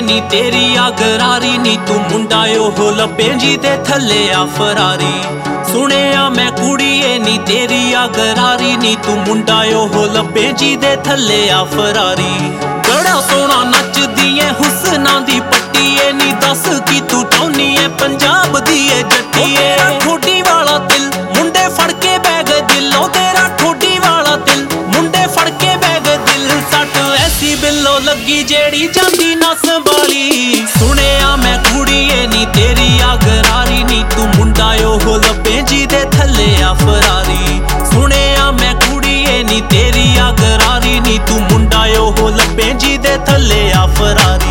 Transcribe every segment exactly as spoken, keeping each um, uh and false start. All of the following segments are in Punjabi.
ਨੀ ਤੇਰੀ ਆ ਗਰਾਰੀ ਨੀ ਤੂੰ ਮੁੰਡਾ ਉਹ ਲੱਭੇ ਜੀ ਦੇ ਥੱਲੇ ਆ ਫਰਾਰੀ। ਸੁਣਿਆ ਮੈਂ ਕੁੜੀਏ ਨੀ ਤੇਰੀ ਆ ਗਰਾਰੀ ਨੀ ਤੂੰ ਮੁੰਡਾ ਉਹ ਲੱਭੇ ਜੀ ਦੇ ਥੱਲੇ ਆ ਫਰਾਰੀ। ਬੜਾ ਸੋਹਣਾ ਨੱਚਦੀ ਏ ਹੁਸਨਾਂ ਦੀ ਪੱਟੀਏ ਨੀ ਦੱਸ ਕੀ ਤੂੰ ਚਾਹੁੰਨੀ ਏ ਪੰਜਾਬ ਦੀ ਏ ਜੱਟੀਏ। ਠੋਡੀ ਵਾਲਾ ਦਿਲ ਮੁੰਡੇ ਫੜ ਕੇ ਬੈਗ ਦਿਲੋਂ ਤੇਰਾ ਠੋਡੀ ਵਾਲਾ ਦਿਲ ਮੁੰਡੇ ਫੜ ਕੇ ਬੈਗ ਦਿਲ ਸੱਟ ਐਸੀ ਬਿੱਲੋ ਲੱਗੀ ਜਿਹੜੀ ਜਾਂਦੀ ਨਾ ਸੰਭਾਲੀ। ਸੁਣਿਆ ਮੈਂ ਕੁੜੀਏ ਨੀ ਤੇਰੀ ਆ ਗਰਾਰੀ ਨੀ ਤੂੰ ਮੁੰਡਾ ਉਹ ਲੱਭੇ ਜੀ ਦੇ ਥੱਲੇ ਆ ਫਰਾਰੀ। ਸੁਣਿਆ ਮੈਂ ਕੁੜੀਏ ਨੀ ਤੇਰੀ ਆ ਗਰਾਰੀ ਨੀ ਤੂੰ ਮੁੰਡਾ ਉਹ ਲੱਭੇ ਜੀ ਦੇ ਥੱਲੇ ਆ ਫਰਾਰੀ।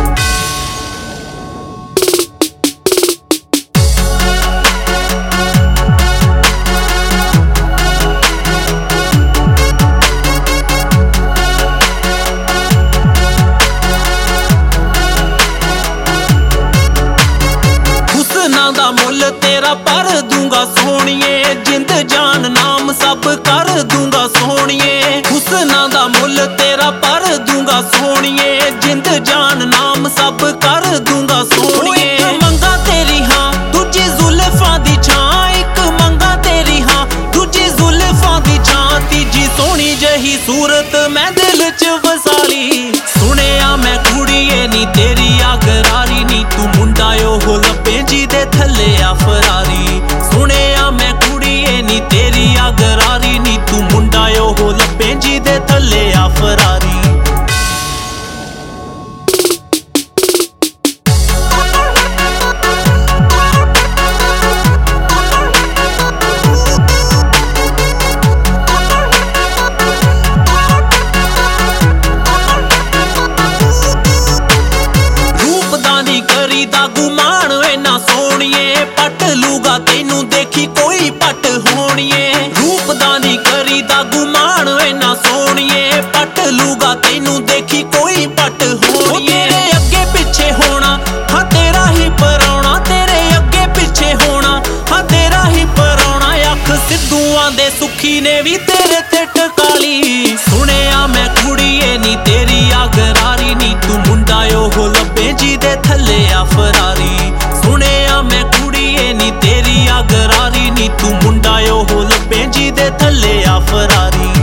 ਹੁਸਨਾਂ ਦਾ ਮੁੱਲ ਤੇਰਾ ਭਰ ਦੂੰਗਾ ਸੋਹਣੀਏ ਜਿੰਦ ਜਾਨ ਨਾਮ ਸਭ ਕਰ ਦੂੰਗਾ ਸੋਹਣੀਏ। ਹੁਸਨਾਂ ਦਾ ਮੁੱਲ ਤੇਰਾ ਭਰ ਦੂੰਗਾ ਸੋਹਣੀਏ ਜਿੰਦ ਜਾਨ ਨਾਮ ਸਭ ਕਰ ਦੂੰਗਾ ਸੋਹਣੀਏ। ਇੱਕ ਮੰਗਾ ਤੇਰੀ ਹਾਂ ਦੂਜੀ ਜ਼ੁਲਫਾਂ ਦੀ ਛਾਂ ਇੱਕ ਮੰਗਾ ਤੇਰੀ ਹਾਂ ਦੂਜੀ ਜ਼ੁਲਫਾਂ ਦੀ ਛਾਂ ਤੀਜੀ ਸੋਹਣੀ ਜਹੀ ਸੂਰਤ ਮੈਂ ਦਿਲ ਚ ਵਸਾਲੀ। ਸੁਣਿਆ ਮੈਂ ਕੁੜੀਏ ਨੀ ਤੇਰੀ ਆ ਗਰਾਰੀ ਨੀ ਤੂੰ ਮੁੰਡਾ ਉਹ ਲੱਭੇ ਜੀ ਦੇ ਥੱਲੇ ਆ ਫਰਾਰੀ। ਸੁਣਿਆ ਮੈਂ ਕੁੜੀਏ ਨੀ ਤੇਰੀ ਆ ਗਰਾਰੀ ਨੀ ਤੂੰ ਮੁੰਡਾ ਉਹ ਲੱਭੇ ਜੀ ਦੇ ਥੱਲੇ ਆ ਫਰਾਰੀ। ਦਾ ਗੁਮਾਨ ਐਨਾ ਸੋਹਣੀਏ ਪੱਟ ਲੂਗਾ ਤੈਨੂੰ ਦੇਖੀ ਕੋਈ ਪੱਟ ਹੋਣੀਏ। ਰੂਪ ਦਾ ਨੀ ਕਰੀ ਦਾ ਗੁਮਾਨ ਐਨਾ ਸੋਹਣੀਏ ਪੱਟ ਲੂਗਾ ਤੈਨੂੰ ਦੇਖੀ ਕੋਈ ਪੱਟ ਹੋਣੀਏ। ਤੇਰੇ ਅੱਗੇ ਪਿੱਛੇ ਹੋਣਾ ਹਾਂ ਤੇਰਾ ਹੀ ਪਰਾਉਣਾ ਤੇਰੇ ਅੱਗੇ ਪਿੱਛੇ ਹੋਣਾ ਹਾਂ ਤੇਰਾ ਹੀ ਪਰਾਉਣਾ। ਅੱਖ ਸਿੱਧੂਆਂ ਦੇ ਸੁੱਖੀ ਨੇ ਵੀ ਤੇਰੇ ਤੇ ਟਕਾਲੀ। ਸੁਣਿਆ ਮੈਂ ਕੁੜੀਏ ਨੀ ਤੇਰੀ ਆ ਗਰਾਰੀ ਨੀ ਤੂੰ ਮੁੰਡਾ ਉਹ ਲੱਭੇ ਜੀ ਦੇ ਥੱਲੇ ਆ ਫਰਾਰੀ। ਸੁਣਿਆ ਮੈਂ ਕੁੜੀਏ ਨੀ ਤੇਰੀ ਆ ਗਰਾਰੀ ਨੀ ਤੂੰ ਮੁੰਡਾ ਉਹ ਲੱਭੇ ਜੀ ਦੇ ਥੱਲੇ ਆ ਫਰਾਰੀ।